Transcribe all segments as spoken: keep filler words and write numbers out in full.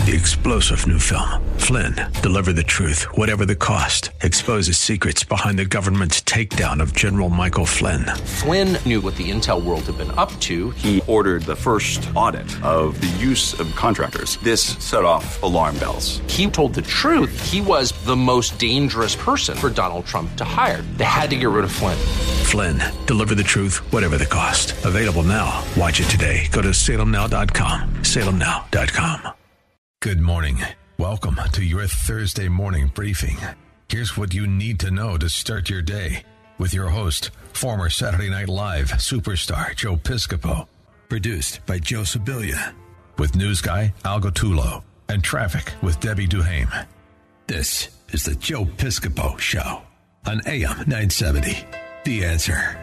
The explosive new film, Flynn, deliver the truth, whatever the cost, exposes secrets behind the government's takedown of General Michael Flynn. Flynn knew what the intel world had been up to. He ordered the first audit of the use of contractors. This set off alarm bells. He told the truth. He was the most dangerous person for Donald Trump to hire. They had to get rid of Flynn. Flynn, deliver the truth, whatever the cost. Available now. Watch it today. Go to salem now dot com. salem now dot com. Good morning. Welcome to your Thursday morning briefing. Here's what you need to know to start your day with your host, former Saturday Night Live superstar Joe Piscopo. Produced by Joe Sibilia. With news guy Al Gottulo and traffic with Debbie Duhame. This is the Joe Piscopo Show on A M nine seventy. The Answer.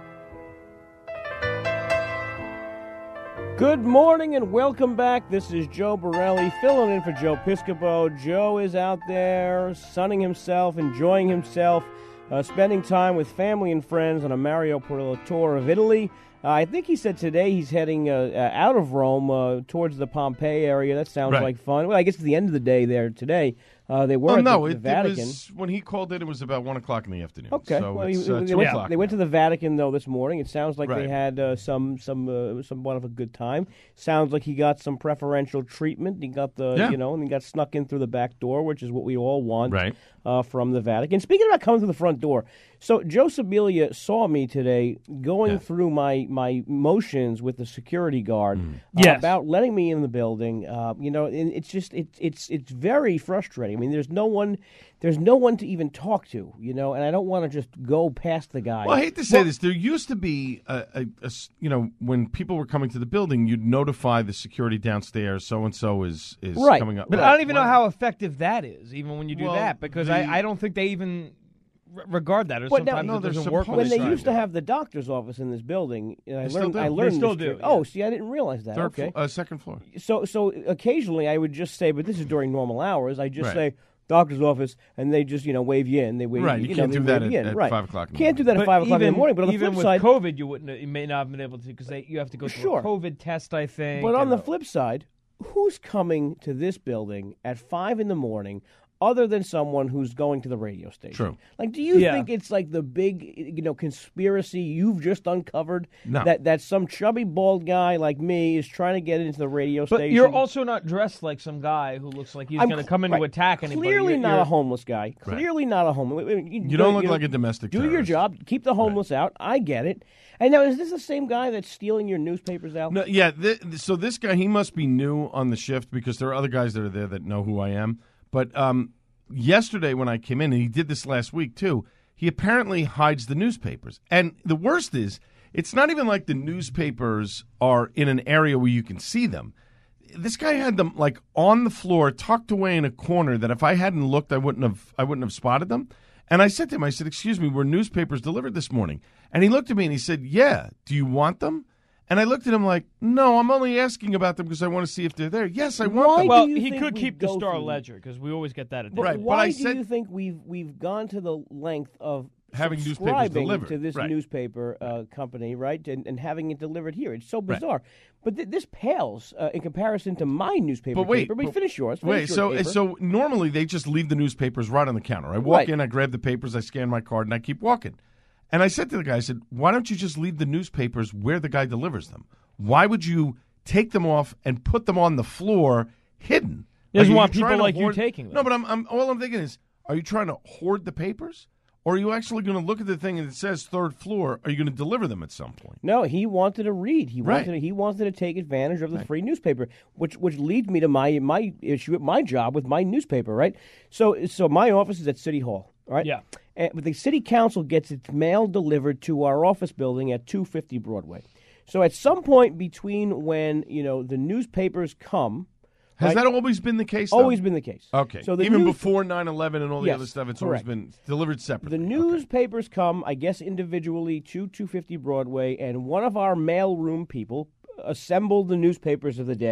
Good morning and welcome back. This is Joe Borelli filling in for Joe Piscopo. Joe is out there sunning himself, enjoying himself, uh, spending time with family and friends on a Mario Perillo tour of Italy. Uh, I think he said today he's heading uh, uh, out of Rome uh, towards the Pompeii area. That sounds right. like fun. Well, I guess it's the end of the day there today. Uh, they were oh, at no, the, the it, Vatican. It was, when he called it, it was about one o'clock in the afternoon. Okay. So well, it's, he, uh, they, two went, o'clock they went to the Vatican, though, this morning. It sounds like right. they had uh, some some uh, somewhat of a good time. Sounds like he got some preferential treatment. He got the, yeah. you know, and he got snuck in through the back door, which is what we all want right. uh, from the Vatican. Speaking about coming through the front door, so Joe Sibilia saw me today going yeah. through my, my motions with the security guard Mm. uh, yes. about letting me in the building. Uh, you know, and it's just it, it's it's very frustrating. I mean, there's no one. There's no one to even talk to, you know, and I don't want to just go past the guy. Well, I hate to say well, this. There used to be, a, a, a, you know, when people were coming to the building, you'd notify the security downstairs, so-and-so is, is right. coming up. But right. I don't even know how effective that is, even when you do well, that, because the, I, I don't think they even r- regard that. Or But now- sometimes No, it they're doesn't work supposed when they to. used to have the doctor's office in this building, and I They still learned do. I They learned still this do, trick. yeah. Oh, see, I didn't realize that. Third okay. flo- uh, second floor. So, so occasionally I would just say, but this is during normal hours. I just Right. say doctor's office, and they just you know wave you in. They wave Right, you, you know, can't they do that wave you at- in. at right. five o'clock in the Can't do that But at five o'clock in the even- morning. But on the even flip with side, COVID, you wouldn't. You may not have been able to because you have to go through Sure. a COVID test. I think. but on and the a- flip side, who's coming to this building at five in the morning? Other than someone who's going to the radio station. True. Like, do you Yeah. think it's like the big, you know, conspiracy you've just uncovered No. that that some chubby bald guy like me is trying to get into the radio But station? you're also not dressed like some guy who looks like he's I'm going to cl- come in to right. attack anybody. Clearly You're- not you're- a homeless guy. Clearly not a homeless. You, You don't look know, like a domestic Do your terrorist. job. Keep the homeless out. I get it. And now, is this the same guy that's stealing your newspapers, Al? No, yeah, th- so this guy, he must be new on the shift because there are other guys that are there that know who I am. But um, yesterday when I came in, and he did this last week too, he apparently hides the newspapers. And the worst is, it's not even like the newspapers are in an area where you can see them. This guy had them like on the floor, tucked away in a corner that if I hadn't looked, I wouldn't have I wouldn't have spotted them. And I said to him, I said, excuse me, were newspapers delivered this morning? And he looked at me and he said, yeah, do you want them? And I looked at him like, no, I'm only asking about them because I want to see if they're there. Yes, I want Why them. do Well, you he think could we keep the go Star through- Ledger because we always get that. At But Right, but why I do said- you think we've we've gone to the length of Having newspapers subscribing delivered, to this right. newspaper uh, company, right, and, and having it delivered here? It's so Right. bizarre. But th- this pales uh, in comparison to my newspaper. But wait, paper. But but- finish yours. Finish Wait, your so paper. so normally they just leave the newspapers right on the counter. I walk Right. in, I grab the papers, I scan my card, and I keep walking. And I said to the guy, I said, why don't you just leave the newspapers where the guy delivers them? Why would you take them off and put them on the floor hidden? He doesn't are want you people trying to like you hoard- taking them. No, but I'm, I'm all I'm thinking is, are you trying to hoard the papers? Or are you actually going to look at the thing and it says third floor? Are you going to deliver them at some point? No, he wanted to read. He Right. wanted to, he wanted to take advantage of the free newspaper, which which leads me to my my issue at my job with my newspaper, right? So so my office is at City Hall, right? Yeah. And, but the city council gets its mail delivered to our office building at two fifty Broadway. So at some point between when, you know, the newspapers come, Has right? that always been the case? Though? Always been the case. Okay. So the Even news- before nine eleven and all the Yes, other stuff, it's correct. always been delivered separately. The Okay. newspapers come, I guess, individually to two fifty Broadway, and one of our mailroom people assembled the newspapers of the day.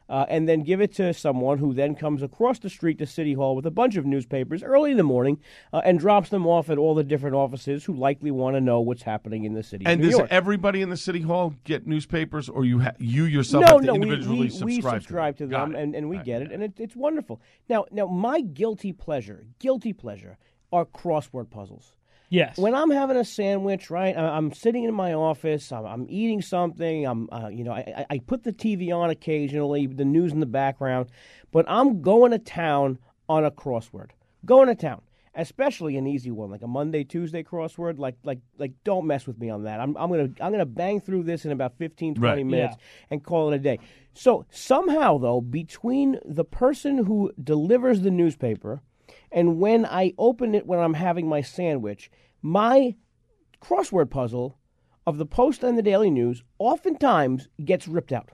uh, and then give it to someone who then comes across the street to City Hall with a bunch of newspapers early in the morning uh, and drops them off at all the different offices who likely want to know what's happening in the city And of New does York. everybody in the City Hall get newspapers, or you ha- you yourself no, have to no, we, individually we, subscribe, we subscribe to to them, them, Got it. and, and we Right. get it, and it, it's wonderful. Now, now, my guilty pleasure, guilty pleasure, are crossword puzzles. Yes. When I'm having a sandwich, right, I- I'm sitting in my office, I'm, I'm eating something, I'm, uh, you know, I, I put the T V on occasionally, the news in the background, but I'm going to town on a crossword. Going to town, especially an easy one like a Monday, Tuesday crossword. Like, like, like, don't mess with me on that. I'm, I'm gonna, I'm gonna bang through this in about fifteen, twenty Right. minutes Yeah. and call it a day. So somehow, though, between the person who delivers the newspaper and when I open it when I'm having my sandwich, my crossword puzzle of the Post and the Daily News oftentimes gets ripped out.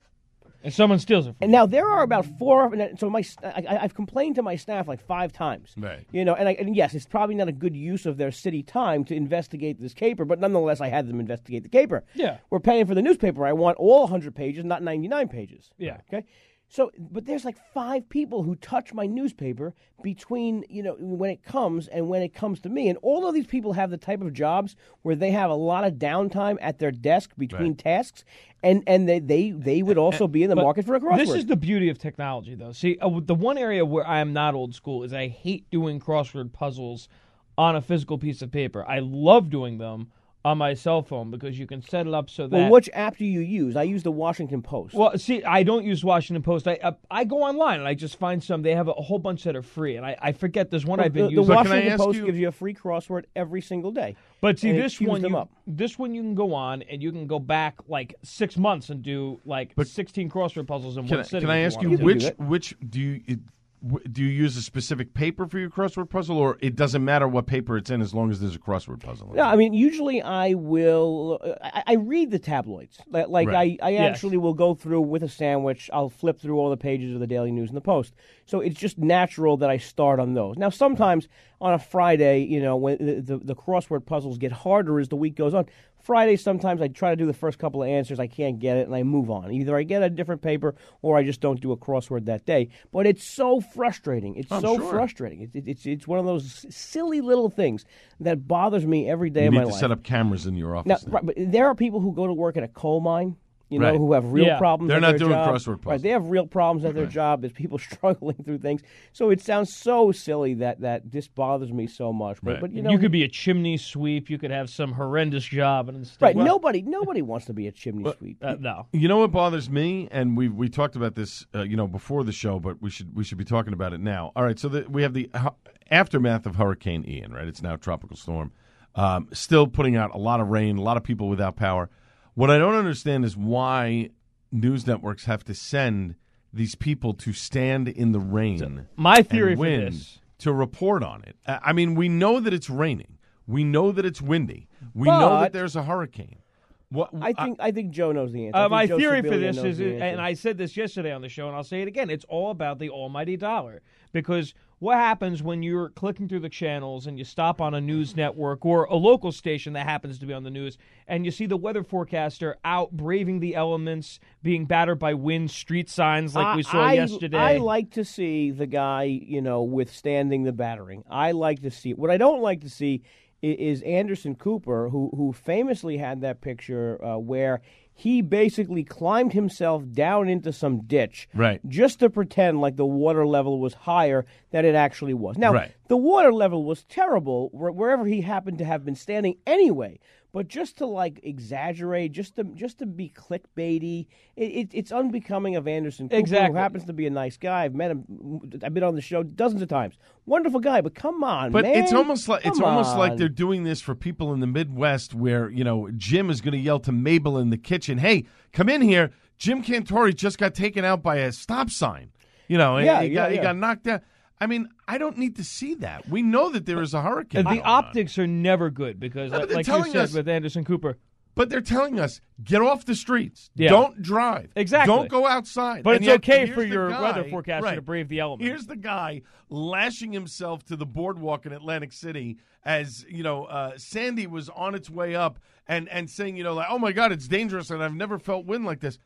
And someone steals it from And now there are about four. So my, I, I've complained to my staff like five times. Right. You know, and, I, and yes, it's probably not a good use of their city time to investigate this caper, but nonetheless, I had them investigate the caper. Yeah. We're paying for the newspaper. I want all one hundred pages, not ninety-nine pages. Yeah. Okay. So, but there's like five people who touch my newspaper between, you know, when it comes and when it comes to me. And all of these people have the type of jobs where they have a lot of downtime at their desk between Right. tasks, and, and they, they, they would also be in the But market for a crossword. This is the beauty of technology, though. See, uh, the one area where I am not old school is I hate doing crossword puzzles on a physical piece of paper. I love doing them on my cell phone because you can set it up so that. Well, which app do you use? I use the Washington Post. Well, see, I don't use Washington Post. I uh, I go online and I just find some. They have a, a whole bunch that are free, and I, I forget there's one I've been the, the using. But can I Washington ask Post you- gives you a free crossword every single day. But see, and it this queues one, them you, up. this one you can go on and you can go back like six months and do like sixteen crossword puzzles in Can, one I, sitting. can I if ask you you wanted to. which do that. which do you it, w- do you use a specific paper for your crossword puzzle, or it doesn't matter what paper it's in as long as there's a crossword puzzle? in No, it? I mean, usually I will. Uh, I, I read the tabloids. Like, like Right. I, I Yes. actually will go through with a sandwich. I'll flip through all the pages of the Daily News and the Post. So it's just natural that I start on those. Now, sometimes on a Friday, you know, when the, the, the crossword puzzles get harder as the week goes on. Friday, sometimes I try to do the first couple of answers. I can't get it, and I move on. Either I get a different paper, or I just don't do a crossword that day. But it's so frustrating. It's I'm so sure. frustrating. It, it, it's it's one of those silly little things that bothers me every day you of need my to life. set up cameras in your Now, office. now. right, but there are people who go to work at a coal mine, you know, Right. who have real Yeah. problems. They're at not their doing job. crossword Right, puzzles. they have real problems at their job. There's people struggling through things. So it sounds so silly that, that this bothers me so much. But, Right. but you know, You could be a chimney sweep. You could have some horrendous job, and instead, right. well, nobody nobody wants to be a chimney sweep. uh, no. You know what bothers me, and we we talked about this, uh, you know, before the show, but we should we should be talking about it now. All right, so the, we have the hu- aftermath of Hurricane Ian, right? It's now a tropical storm, um, still putting out a lot of rain, a lot of people without power. What I don't understand is why news networks have to send these people to stand in the rain. My theory and for wind this. to report on it. I I mean, we know that it's raining. We know that it's windy. We know that But- there's a hurricane. What I think I think Joe knows the answer. I Uh, think my Joe theory for Sibilia this knows is, the answer. and I said this yesterday on the show, and I'll say it again, it's all about the almighty dollar. Because what happens when you're clicking through the channels and you stop on a news network or a local station that happens to be on the news, and you see the weather forecaster out braving the elements, being battered by wind, street signs like we saw I, yesterday? I like to see the guy, you know, withstanding the battering. I like to see. What I don't like to see i- is Anderson Cooper, who who famously had that picture uh, where he basically climbed himself down into some ditch, Right. just to pretend like the water level was higher than it actually was. Now, Right. the water level was terrible wh- wherever he happened to have been standing anyway. But just to like exaggerate, just to just to be clickbaity, it, it, it's unbecoming of Anderson Cooper, Exactly. who happens to be a nice guy. I've met him. I've been on the show dozens of times. Wonderful guy, but come on, But man. it's almost like it's Come almost like on. they're doing this for people in the Midwest, where you know Jim is going to yell to Mabel in the kitchen, "Hey, come in here! Jim Cantori just got taken out by a stop sign. You know, Yeah, he, yeah, got, he yeah. got knocked down." I mean, I don't need to see that. We know that there is a hurricane. And the going on. optics are never good because, No, but like, they're like you telling said us- with Anderson Cooper, But they're telling us, get off the streets. Yeah. Don't drive. Exactly. Don't go outside. but And it's yet, okay here's for the your guy- weather forecaster right. to brave the elements. Here's the guy lashing himself to the boardwalk in Atlantic City as, you know, uh, Sandy was on its way up and, and saying, you know, like, oh, my God, it's dangerous and I've never felt wind like this.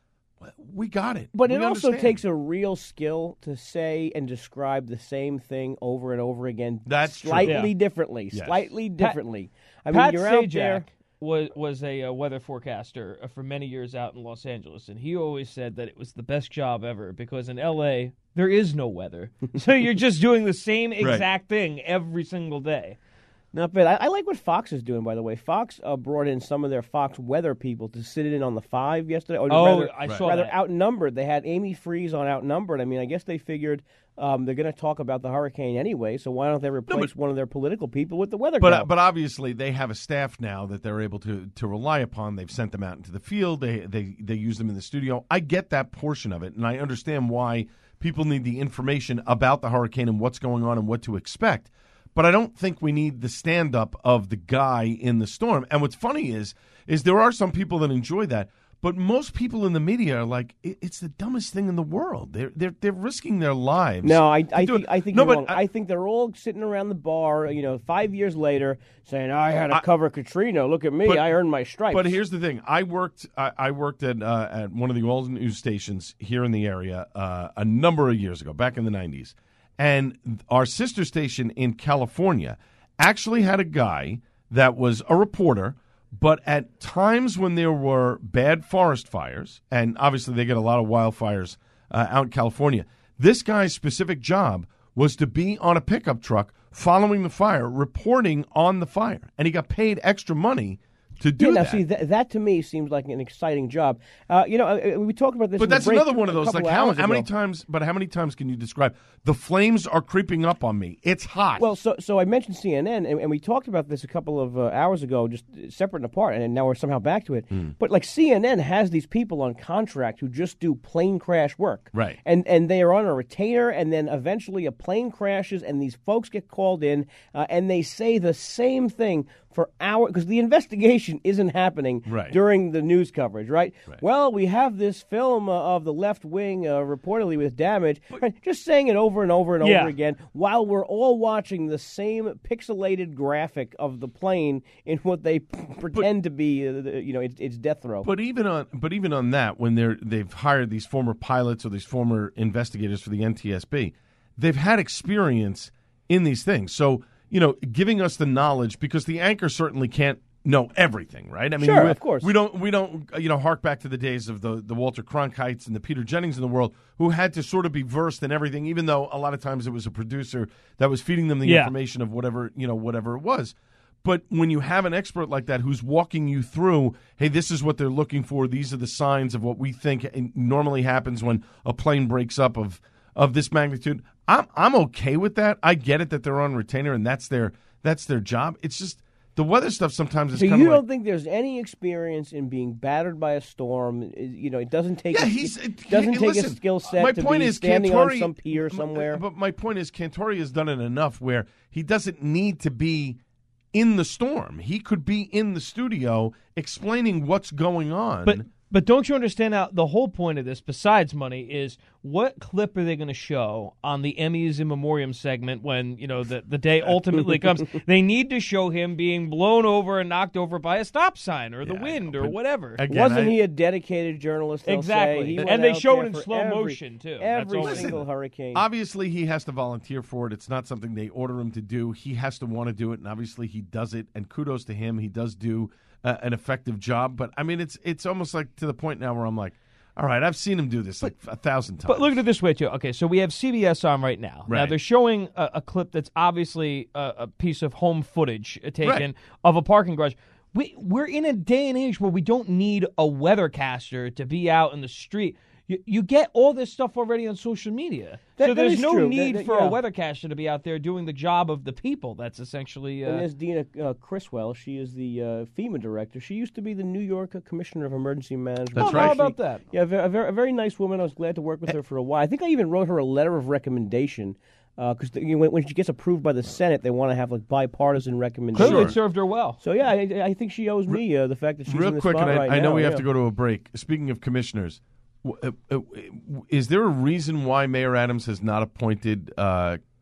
we got it. But we it also understand. takes a real skill to say and describe the same thing over and over again. That's true. slightly Yeah. differently, Yes. slightly differently. I mean, Pat you're out Sajak there. was was a, uh weather forecaster uh, for many years out in Los Angeles, and he always said that it was the best job ever because in L A there is no weather, so you're just doing the same exact thing every single day. Not bad. I, I like what Fox is doing, by the way. Fox uh, brought in some of their Fox weather people to sit in on the five yesterday. Or Oh, rather, I saw rather that. outnumbered. They had Amy Freeze on Outnumbered. I mean, I guess they figured um, they're going to talk about the hurricane anyway, so why don't they replace but- one of their political people with the weather But guy? uh, but obviously they have a staff now that they're able to to rely upon. They've sent them out into the field. They they they use them in the studio. I get that portion of it, and I understand why people need the information about the hurricane and what's going on and what to expect. But I don't think we need the stand-up of the guy in the storm. And what's funny is, is there are some people that enjoy that, but most people in the media are like, it, it's the dumbest thing in the world. They're they're they're risking their lives. No, I, to I do think it. I think no, you're but wrong. I, think they're all sitting around the bar, you know, five years later, saying, "I had to I- cover Katrina. Look at me, But- I earned my stripes." But here's the thing: I worked, I, I worked at uh, at one of the old news stations here in the area uh, a number of years ago, back in the nineties, and our sister station in California actually had a guy that was a reporter. But at times when there were bad forest fires, and obviously they get a lot of wildfires uh, out in California, this guy's specific job was to be on a pickup truck following the fire, reporting on the fire. And he got paid extra money to do yeah, now, that. see, that, that to me seems like an exciting job. Uh, you know, uh, we talked about this. But in the that's break another one of a those. couple Like of how hours how many ago. times? But how many times can you describe the flames are creeping up on me? It's hot. Well, so so I mentioned C N N, and, and we talked about this a couple of uh, hours ago, just separate and apart, and now we're somehow back to it. Hmm. But like C N N has these people on contract who just do plane crash work, Right. And and they are on a retainer, and then eventually a plane crashes, and these folks get called in, uh, and they say the same thing for hours because the investigation isn't happening Right. during the news coverage, right? Well, we have this film uh, of the left wing uh, reportedly with damage, right? Just saying it over and over and Yeah. over again while we're all watching the same pixelated graphic of the plane in what they pretend to be, uh, the, you know, it's, it's death row. But even on but even on that, when they're they've hired these former pilots or these former investigators for the N T S B, they've had experience in these things. So, you know, giving us the knowledge because the anchor certainly can't know everything, right? I mean, Sure, we, of course. we don't we don't you know hark back to the days of the the Walter Cronkites and the Peter Jennings in the world who had to sort of be versed in everything, even though a lot of times it was a producer that was feeding them the Yeah. information of whatever you know whatever it was. But when you have an expert like that who's walking you through, hey, this is what they're looking for. These are the signs of what we think normally happens when a plane breaks up of of this magnitude. I'm I'm okay with that. I get it that they're on retainer and that's their that's their job. It's just the weather stuff sometimes is so kind you of don't like, think there's any experience in being battered by a storm? It- You know, it doesn't take. yeah, a, he's it doesn't he- take listen, a skill set my to point be is standing Cantori, on some pier somewhere. But my point is Cantori has done it enough where he doesn't need to be in the storm. He could be in the studio explaining what's going on. But but don't you understand now the whole point of this, besides money, is what clip are they going to show on the Emmys in Memoriam segment when, you know, the, the day ultimately comes? They need to show him being blown over and knocked over by a stop sign or the Yeah, I wind know, or but whatever. again, Wasn't I- he a dedicated journalist? they'll Exactly. say? He And went they out show there it in for slow every- motion, too. That's Every always- single Listen, hurricane. Obviously, he has to volunteer for it. It's not something they order him to do. He has to want to do it, and obviously he does it. And kudos to him. He does do uh, an effective job. But, I mean, it's it's almost like to the point now where I'm like, all right, I've seen him do this like a thousand times. But look at it this way, too. Okay, so we have C B S on right now. Now, Right. they're showing a, a clip that's obviously a, a piece of home footage uh, taken Right. of a parking garage. We, we're in a day and age where we don't need a weathercaster to be out in the street. You, you get all this stuff already on social media. That- so that there's is no true. need That- that- for yeah. a weathercaster to be out there doing the job of the people. That's essentially... And Uh, there's Dina uh, Criswell. She is the uh, FEMA director. She used to be the New York uh, Commissioner of Emergency Management. That's Oh, right. how about that? Yeah, a very, a very, a very nice woman. I was glad to work with her for a while. I think I even wrote her a letter of recommendation because you know, when, when she gets approved by the Senate, they want to have like bipartisan recommendations. clearly Sure. it served her well. So yeah, I, I think she owes me uh, the fact that she's Real in the quick, spot and I, right I know now, we have yeah. to go to a break. Speaking of commissioners, w- uh, uh, is there a reason why Mayor Adams has not appointed uh,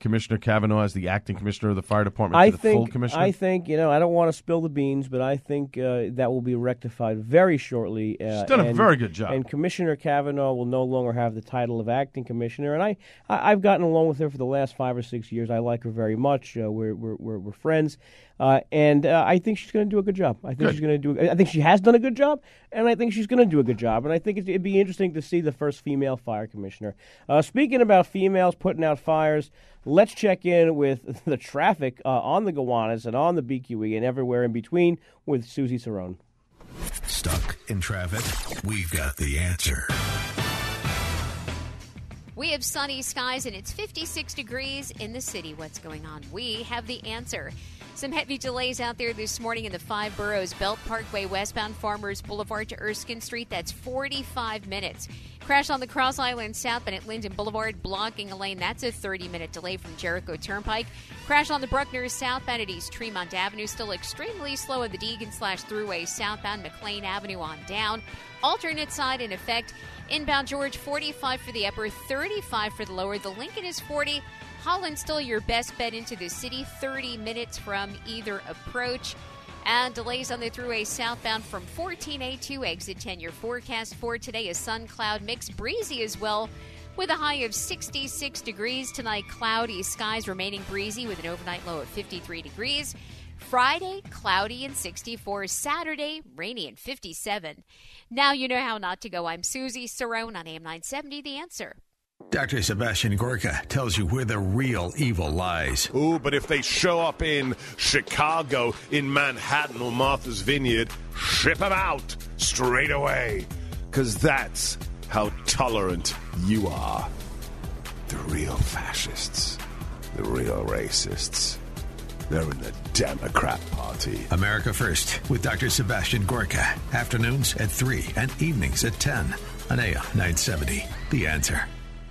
Commissioner Kavanaugh as the acting commissioner of the fire department I to the think, full commissioner? I think, you know, I don't want to spill the beans, but I think uh, that will be rectified very shortly. Uh, She's done and, a very good job. And Commissioner Kavanaugh will no longer have the title of acting commissioner. And I, I, I've gotten along with her for the last five or six years. I like her very much. Uh, we're, we're, we're, we're friends. Uh, and uh, I think she's going to do a good job. I think good. she's going to do. I think she has done a good job, and I think she's going to do a good job. And I think it'd be interesting to see the first female fire commissioner. Uh, speaking about females putting out fires, let's check in with the traffic uh, on the Gowanus and on the B Q E and everywhere in between with Susie Cerrone. Stuck in traffic? We've got the answer. We have sunny skies and it's fifty-six degrees in the city. What's going on? We have the answer. Some heavy delays out there this morning in the five boroughs. Belt Parkway westbound Farmers Boulevard to Erskine Street. That's forty-five minutes. Crash on the Cross Island southbound at Linden Boulevard, blocking a lane. That's a thirty-minute delay from Jericho Turnpike. Crash on the Bruckner southbound at East Tremont Avenue. Still extremely slow at the Deegan slash Thruway southbound McLean Avenue on down. Alternate side in effect. Inbound George, forty-five for the upper, thirty-five for the lower. The Lincoln is forty. Holland still your best bet into the city, thirty minutes from either approach. And delays on the Thruway southbound from fourteen A to exit ten. Your forecast for today is sun, cloud, mix, breezy as well, with a high of sixty-six degrees. Tonight, cloudy skies, remaining breezy with an overnight low of fifty-three degrees. Friday, cloudy and sixty-four. Saturday, rainy and fifty-seven. Now you know how not to go. I'm Susie Cerrone on A M nine seventy, The Answer. Doctor Sebastian Gorka tells you where the real evil lies. Ooh, but if they show up in Chicago, in Manhattan or Martha's Vineyard, ship them out straight away. Because that's how tolerant you are. The real fascists, the real racists, they're in the Democrat Party. America First with Doctor Sebastian Gorka. Afternoons at three and evenings at ten on A M nine seventy. The Answer.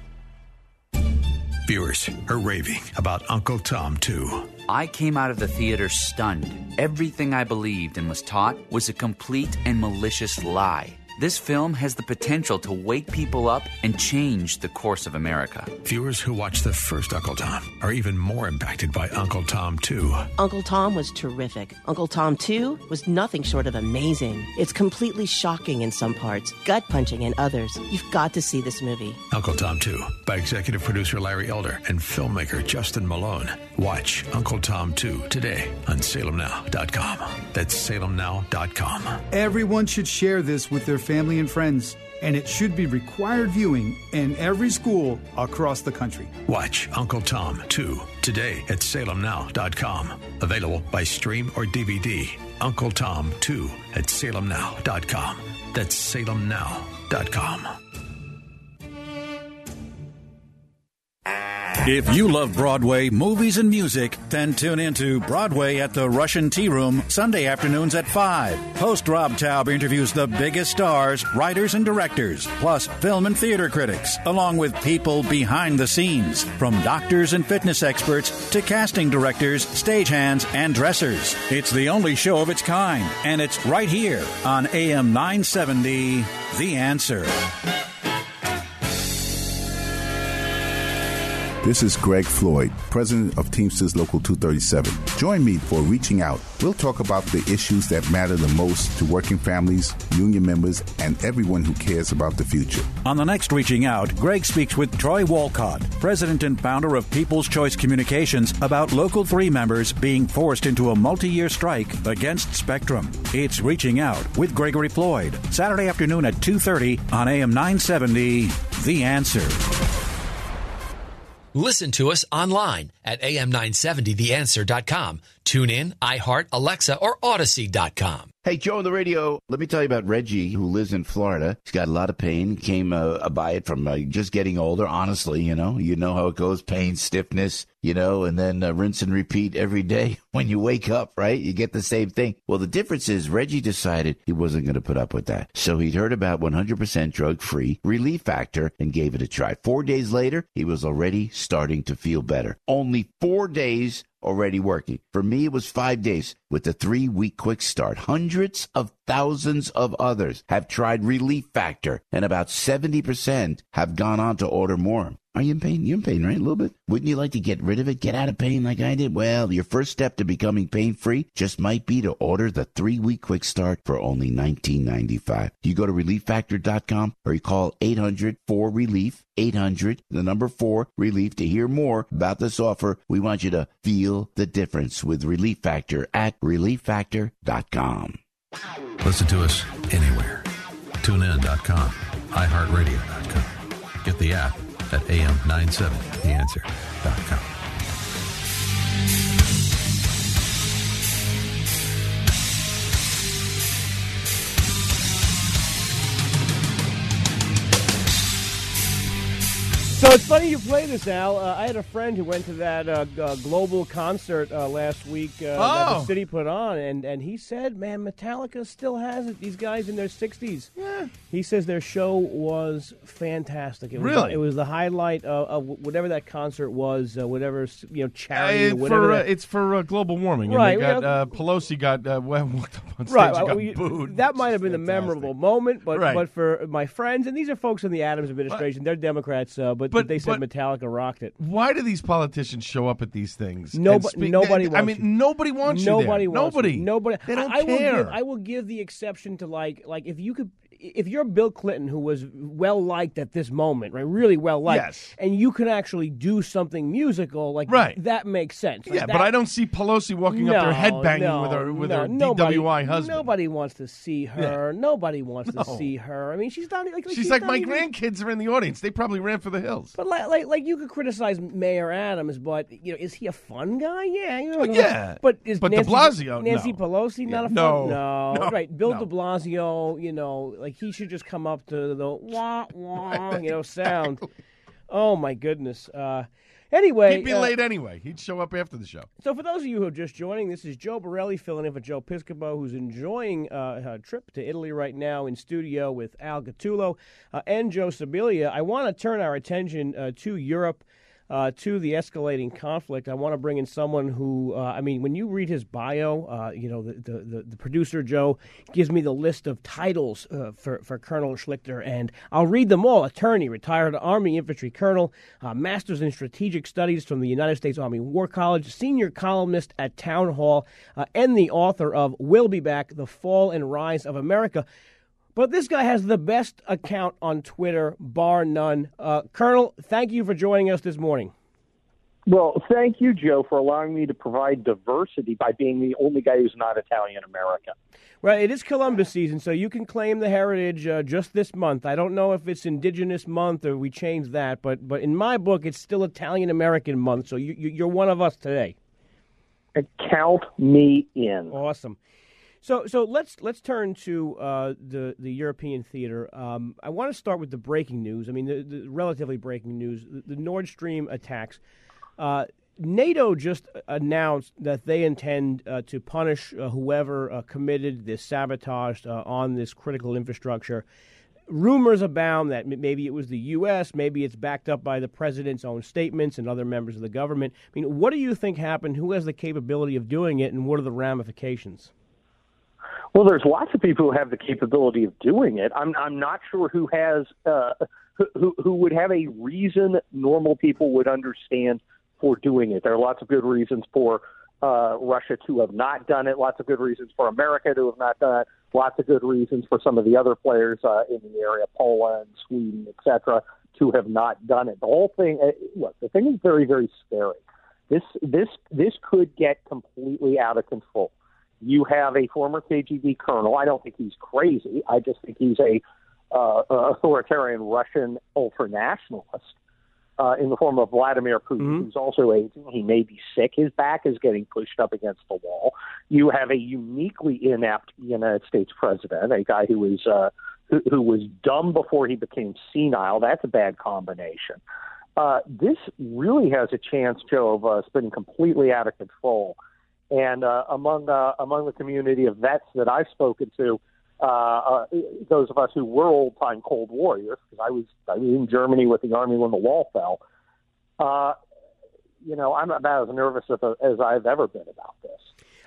Viewers are raving about Uncle Tom two. I came out of the theater stunned. Everything I believed and was taught was a complete and malicious lie. This film has the potential to wake people up and change the course of America. Viewers who watched the first Uncle Tom are even more impacted by Uncle Tom two. Uncle Tom was terrific. Uncle Tom two was nothing short of amazing. It's completely shocking in some parts, gut-punching in others. You've got to see this movie. Uncle Tom two by executive producer Larry Elder and filmmaker Justin Malone. Watch Uncle Tom two today on Salem Now dot com. That's Salem Now dot com. Everyone should share this with their family and friends, and it should be required viewing in every school across the country. Watch Uncle Tom two today at Salem Now dot com. Available by stream or D V D. Uncle Tom two at Salem Now dot com. That's Salem Now dot com. If you love Broadway, movies, and music, then tune into Broadway at the Russian Tea Room, Sunday afternoons at five. Host Rob Taub interviews the biggest stars, writers, and directors, plus film and theater critics, along with people behind the scenes, from doctors and fitness experts to casting directors, stagehands, and dressers. It's the only show of its kind, and it's right here on A M nine seventy, The Answer. This is Greg Floyd, president of Teamsters Local two thirty-seven. Join me for Reaching Out. We'll talk about the issues that matter the most to working families, union members, and everyone who cares about the future. On the next Reaching Out, Greg speaks with Troy Walcott, president and founder of People's Choice Communications, about Local three members being forced into a multi-year strike against Spectrum. It's Reaching Out with Gregory Floyd, Saturday afternoon at two thirty on A M nine seventy, The Answer. Listen to us online at A M nine seventy the answer dot com. Tune in, iHeart, Alexa, or Odyssey dot com. Hey, Joe on the radio. Let me tell you about Reggie, who lives in Florida. He's got a lot of pain. Came uh, by it from uh, just getting older, honestly, you know. You know how it goes, pain, stiffness, you know, and then uh, rinse and repeat every day. When you wake up, right, you get the same thing. Well, the difference is Reggie decided he wasn't going to put up with that. So he'd heard about one hundred percent drug-free Relief Factor and gave it a try. Four days later, he was already starting to feel better. Only four days already working. For me, it was five days with the three-week quick start. Hundreds of thousands of others have tried Relief Factor, and about seventy percent have gone on to order more. Are you in pain? You're in pain, right? A little bit. Wouldn't you like to get rid of it? Get out of pain like I did? Well, your first step to becoming pain-free just might be to order the three-week quick start for only nineteen ninety-five. You go to relief factor dot com or you call eight hundred four relief, eight hundred, the number four, relief, to hear more about this offer. We want you to feel the difference with Relief Factor at relief factor dot com. Listen to us anywhere. tune in dot com, i heart radio dot com. Get the app at A M nine seventy the answer dot com. So it's funny you play this, Al. Uh, I had a friend who went to that uh, uh, global concert uh, last week uh, that the Oh. city put on, and, and he said, man, Metallica still has it. These guys in their sixties. Yeah. He says their show was fantastic. It was, Really? It was the highlight of, of whatever that concert was, uh, whatever, you know, charity, Uh, whatever. for, uh, that- it's for uh, global warming. Right, And they got, yeah. uh, Pelosi got uh, well, walked up on stage Right, and got well, we- booed. that might have been the memorable moment, but Right. but for my friends, and these are folks in the Adams administration, they're Democrats, uh, but, but- they said but- Metallica rocked it. Why do these politicians show up at these things? and Nobo- speak- nobody I wants mean, you. nobody wants Nobody you there. wants Nobody. you. Nobody. They don't I, I Will care. give, I will give the exception to like like if you could. If you're Bill Clinton, who was well liked at this moment, right, really well liked, Yes. and you can actually do something musical, like Right. that makes sense. Like Yeah, that- but I don't see Pelosi walking up there No, headbanging no, with her with no, her nobody- D W I husband. Nobody wants to see her. Nobody wants No. to see her. I mean, she's not like, like She's like, not my even- grandkids are in the audience. They probably ran for the hills. But like, like, like you could criticize Mayor Adams, but you know, is he a fun guy? Yeah, you know, Well, yeah. But is But de Nancy, Blasio, Nancy no. Pelosi not Yeah, a fun? no, no, no, right? Bill no. De Blasio, you know, like he should just come up to the wah wah, you know, sound. Oh my goodness. Uh, anyway, He'd be uh, late anyway. He'd show up after the show. So for those of you who are just joining, this is Joe Borelli filling in for Joe Piscopo, who's enjoying uh, a trip to Italy right now in studio with Al Gattullo uh, and Joe Sibilia. I want to turn our attention uh, to Europe, uh, to the escalating conflict. I want to bring in someone who, uh, I mean, when you read his bio, uh, you know, the, the, the, the producer, Joe, gives me the list of titles uh, for, for Colonel Schlichter, and I'll read them all. Attorney, retired Army Infantry Colonel, uh, Master's in Strategic Studies from the United States Army War College, senior columnist at Town Hall, uh, and the author of We'll Be Back, The Fall and Rise of America. But this guy has the best account on Twitter, bar none. Uh, Colonel, thank you for joining us this morning. Well, thank you, Joe, for allowing me to provide diversity by being the only guy who's not Italian American. Well, it is Columbus season, so you can claim the heritage uh, just this month. I don't know if it's Indigenous Month or we changed that, but but in my book, it's still Italian American Month, so you, you, you're one of us today. Count me in. Awesome. So, so let's let's turn to uh, the the European theater. Um, I want to start with the breaking news. I mean, the, the relatively breaking news: the, the Nord Stream attacks. Uh, NATO just announced that they intend uh, to punish uh, whoever uh, committed this sabotage uh, on this critical infrastructure. Rumors abound that m- maybe it was the U S, maybe it's backed up by the president's own statements and other members of the government. I mean, what do you think happened? Who has the capability of doing it, and what are the ramifications? Well, there's lots of people who have the capability of doing it. I'm I'm not sure who has uh, who who would have a reason normal people would understand for doing it. There are lots of good reasons for uh, Russia to have not done it. Lots of good reasons for America to have not done it. Lots of good reasons for some of the other players uh, in the area, Poland, Sweden, et cetera, to have not done it. The whole thing, uh, look, the thing is very, very scary. This this this could get completely out of control. You have a former K G B colonel. I don't think he's crazy. I just think he's a uh, authoritarian Russian ultranationalist uh, in the form of Vladimir Putin, mm-hmm. who's also aging. He may be sick. His back is getting pushed up against the wall. You have a uniquely inept United States president, a guy who is uh, who, who was dumb before he became senile. That's a bad combination. Uh, this really has a chance, Joe, of uh, spinning completely out of control. And uh, among uh, among the community of vets that I've spoken to, uh, uh, those of us who were old-time Cold Warriors, because I was, I was in Germany with the Army when the wall fell, uh, you know, I'm about as nervous as, as I've ever been about this.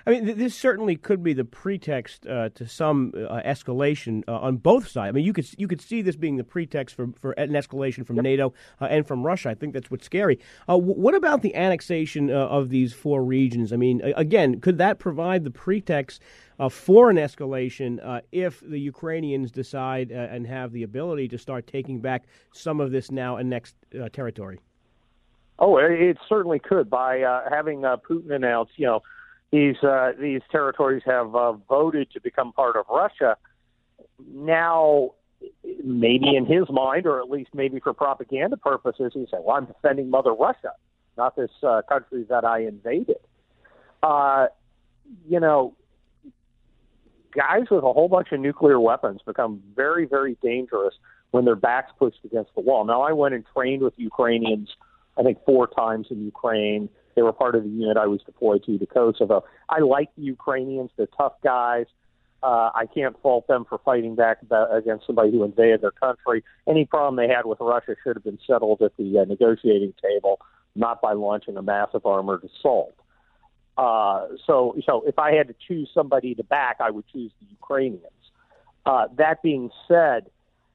I mean, th- this certainly could be the pretext uh, to some uh, escalation uh, on both sides. I mean, you could you could see this being the pretext for, for an escalation from yep. NATO uh, and from Russia. I think that's what's scary. Uh, w- what about the annexation uh, of these four regions? I mean, again, could that provide the pretext uh, for an escalation uh, if the Ukrainians decide uh, and have the ability to start taking back some of this now annexed uh, territory? Oh, it certainly could by uh, having uh, Putin announce, you know, these uh, these territories have uh, voted to become part of Russia. Now, maybe in his mind, or at least maybe for propaganda purposes, he said, well, I'm defending Mother Russia, not this uh, country that I invaded. Uh, you know, guys with a whole bunch of nuclear weapons become very, very dangerous when their back's pushed against the wall. Now, I went and trained with Ukrainians I think four times in Ukraine. They were part of the unit I was deployed to, to Kosovo. I like the Ukrainians. They're tough guys. Uh, I can't fault them for fighting back against somebody who invaded their country. Any problem they had with Russia should have been settled at the uh, negotiating table, not by launching a massive armored assault. Uh, so, so if I had to choose somebody to back, I would choose the Ukrainians. Uh, that being said,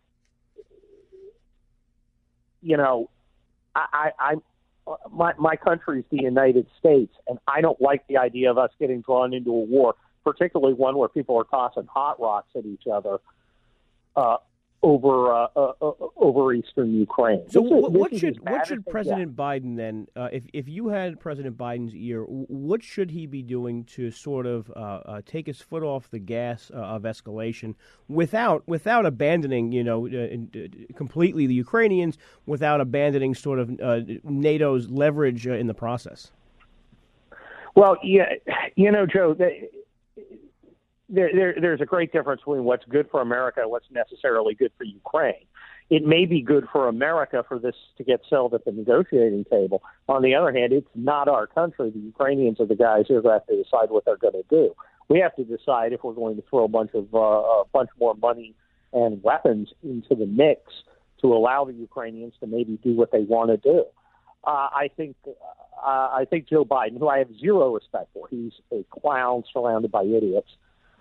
you know, I, I, I my my country is the United States, and I don't like the idea of us getting drawn into a war, particularly one where people are tossing hot rocks at each other uh, over uh, uh, over eastern Ukraine. So, this is, what, this what is should what as should bad as President Biden then, uh, if if you had President Biden's ear, what should he be doing to sort of uh, uh, take his foot off the gas uh, of escalation without without abandoning, you know, uh, completely the Ukrainians, without abandoning sort of uh, NATO's leverage uh, in the process? Well, yeah, you know, Joe. They, There, there, there's a great difference between what's good for America and what's necessarily good for Ukraine. It may be good for America for this to get settled at the negotiating table. On the other hand, it's not our country. The Ukrainians are the guys who have to decide what they're going to do. We have to decide if we're going to throw a bunch of uh, a bunch more money and weapons into the mix to allow the Ukrainians to maybe do what they want to do. Uh, I think uh, I think Joe Biden, who I have zero respect for, he's a clown surrounded by idiots.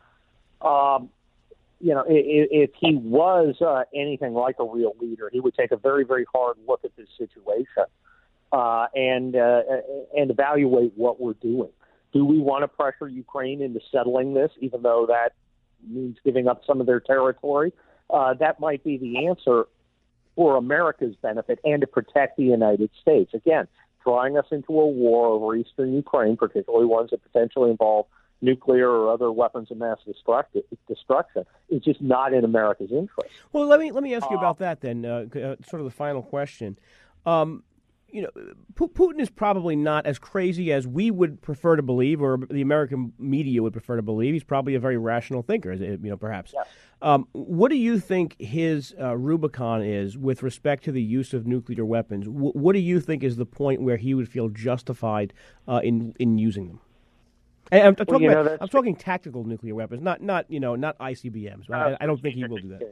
Um, you know, if, if he was uh, anything like a real leader, he would take a very, very hard look at this situation uh, and uh, and evaluate what we're doing. Do we want to pressure Ukraine into settling this, even though that means giving up some of their territory? Uh, that might be the answer for America's benefit and to protect the United States. Again, drawing us into a war over eastern Ukraine, particularly ones that potentially involve nuclear or other weapons of mass destruction, is just not in America's interest. Well, let me let me ask you about that then. Uh, uh, sort of the final question. Um, you know, P- Putin is probably not as crazy as we would prefer to believe, or the American media would prefer to believe. He's probably a very rational thinker, you know, perhaps. Yes. Um, what do you think his uh, Rubicon is with respect to the use of nuclear weapons? W- what do you think is the point where he would feel justified uh, in in using them? And I'm, I'm, talking well, about, I'm talking tactical nuclear weapons, not not you know not I C B Ms. Right? Uh, I, I don't think he will do that.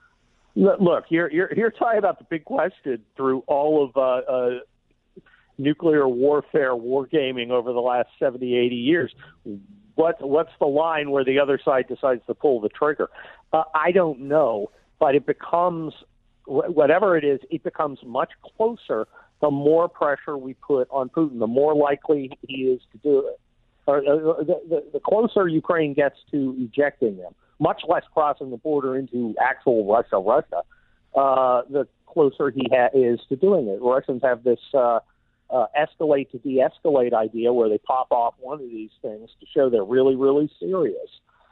Look, you're you're you're talking about the big question through all of uh, uh, nuclear warfare, wargaming over the last seventy, eighty years. What what's the line where the other side decides to pull the trigger? Uh, I don't know, but it becomes whatever it is. It becomes much closer the more pressure we put on Putin, the more likely he is to do it. Or uh, the, the, the closer Ukraine gets to ejecting them, much less crossing the border into actual Russia, Russia, uh, the closer he ha- is to doing it. Russians have this uh, uh, escalate to de-escalate idea where they pop off one of these things to show they're really, really serious.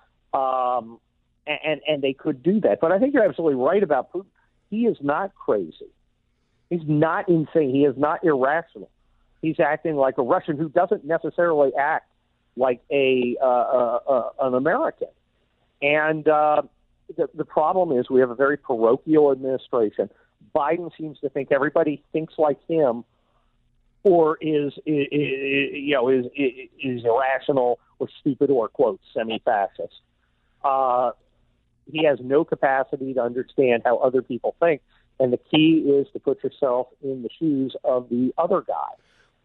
Um, and, and they could do that. But I think you're absolutely right about Putin. He is not crazy. He's not insane. He is not irrational. He's acting like a Russian who doesn't necessarily act like a uh, uh, uh, an American. And uh, the, the problem is we have a very parochial administration. Biden seems to think everybody thinks like him or is, is, is you know, is, is irrational or stupid or, quote, semi-fascist. Uh, he has no capacity to understand how other people think. And the key is to put yourself in the shoes of the other guy.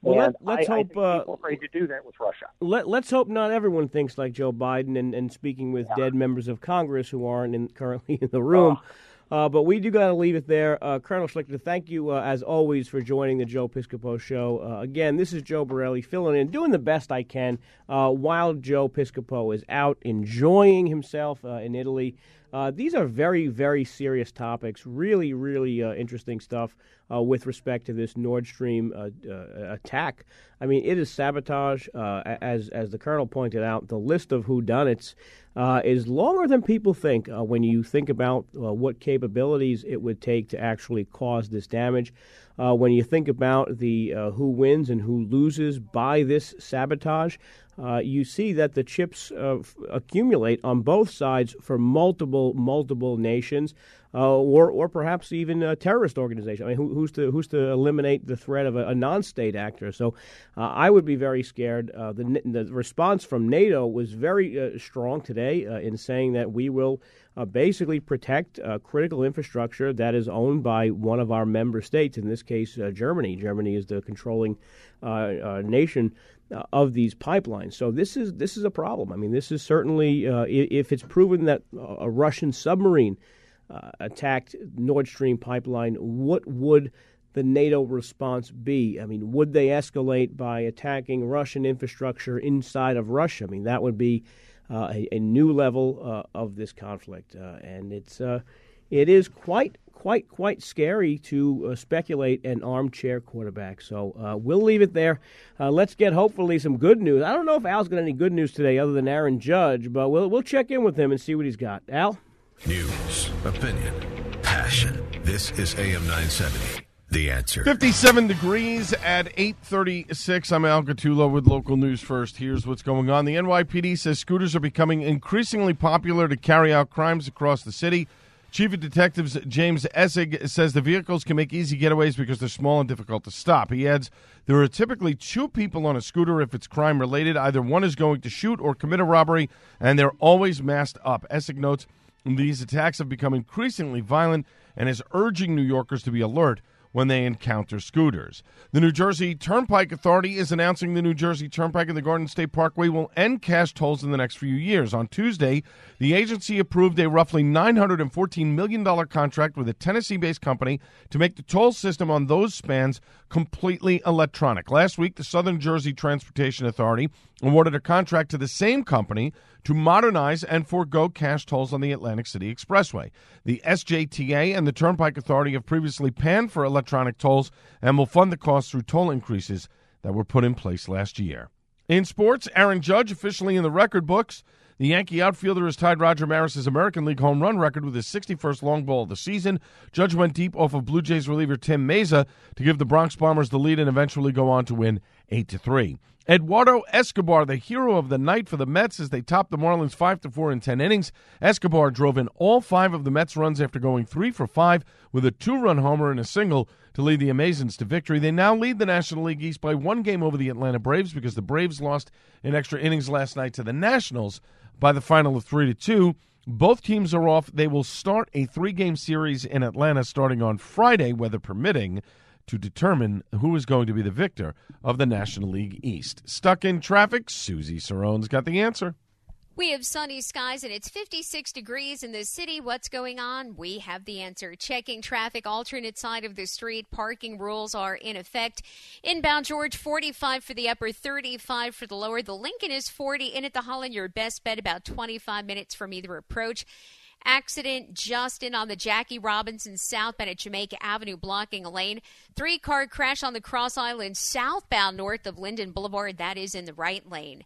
Well, and let, let's I, hope. I think uh, people are afraid to do that with Russia. Let, let's hope not everyone thinks like Joe Biden and, and speaking with Yeah. dead members of Congress who aren't in, currently in the room. Oh. Uh, but we do got to leave it there. Uh, Colonel Schlichter, thank you, uh, as always, for joining the Joe Piscopo Show. Uh, again, this is Joe Borelli filling in, doing the best I can uh, while Joe Piscopo is out enjoying himself uh, in Italy. Uh, these are very, very serious topics, really, really uh, interesting stuff uh, with respect to this Nord Stream uh, uh, attack. I mean, it is sabotage. Uh, as as the Colonel pointed out, the list of whodunits uh, is longer than people think uh, when you think about uh, what capabilities it would take to actually cause this damage. Uh, when you think about the uh, who wins and who loses by this sabotage, uh, you see that the chips uh, f- accumulate on both sides for multiple, multiple nations, uh, or or perhaps even a terrorist organization. I mean, who, who's to who's to eliminate the threat of a, a non-state actor? So, uh, I would be very scared. Uh, the the response from NATO was very uh, strong today uh, in saying that we will uh, basically protect uh, critical infrastructure that is owned by one of our member states. In this case, uh, Germany. Germany is the controlling uh, uh, nation uh, of these pipelines. So this is this is a problem. I mean, this is certainly uh, if it's proven that a Russian submarine uh, attacked Nord Stream pipeline, what would the NATO response be? I mean, would they escalate by attacking Russian infrastructure inside of Russia? I mean, that would be uh, a, a new level uh, of this conflict, uh, and it's uh, it is quite. Quite, quite scary to uh, speculate an armchair quarterback. So uh, we'll leave it there. Uh, let's get hopefully some good news. I don't know if Al's got any good news today other than Aaron Judge, but we'll we'll check in with him and see what he's got. Al? News, opinion, passion. This is A M nine seventy. The Answer. fifty-seven degrees at eight thirty-six. I'm Al Gattulo with local news first. Here's what's going on. The N Y P D says scooters are becoming increasingly popular to carry out crimes across the city. Chief of Detectives James Essig says the vehicles can make easy getaways because they're small and difficult to stop. He adds there are typically two people on a scooter if it's crime-related. Either one is going to shoot or commit a robbery, and they're always masked up. Essig notes these attacks have become increasingly violent and is urging New Yorkers to be alert when they encounter scooters. The New Jersey Turnpike Authority is announcing the New Jersey Turnpike and the Garden State Parkway will end cash tolls in the next few years. On Tuesday, the agency approved a roughly nine hundred fourteen million dollars contract with a Tennessee-based company to make the toll system on those spans completely electronic. Last week, the Southern Jersey Transportation Authority awarded a contract to the same company to modernize and forego cash tolls on the Atlantic City Expressway. The S J T A and the Turnpike Authority have previously panned for electronic tolls and will fund the cost through toll increases that were put in place last year. In sports, Aaron Judge officially in the record books. The Yankee outfielder has tied Roger Maris's American League home run record with his sixty-first long ball of the season. Judge went deep off of Blue Jays reliever Tim Meza to give the Bronx Bombers the lead and eventually go on to win eight to three. Eduardo Escobar, the hero of the night for the Mets as they topped the Marlins five to four in ten innings. Escobar drove in all five of the Mets' runs after going three for five with a two-run homer and a single to lead the Amazons to victory. They now lead the National League East by one game over the Atlanta Braves because the Braves lost in extra innings last night to the Nationals by the final of three to two. Both teams are off. They will start a three-game series in Atlanta starting on Friday, weather permitting, to determine who is going to be the victor of the National League East. Stuck in traffic, Susie Sarone's got the answer. We have sunny skies and it's fifty-six degrees in the city. What's going on? We have the answer. Checking traffic, alternate side of the street. Parking rules are in effect. Inbound George, forty-five for the upper, thirty-five for the lower. The Lincoln is forty. In at the Holland, your best bet about twenty-five minutes from either approach. Accident just in on the Jackie Robinson southbound at Jamaica Avenue, blocking a lane. Three-car crash on the Cross Island southbound north of Linden Boulevard. That is in the right lane.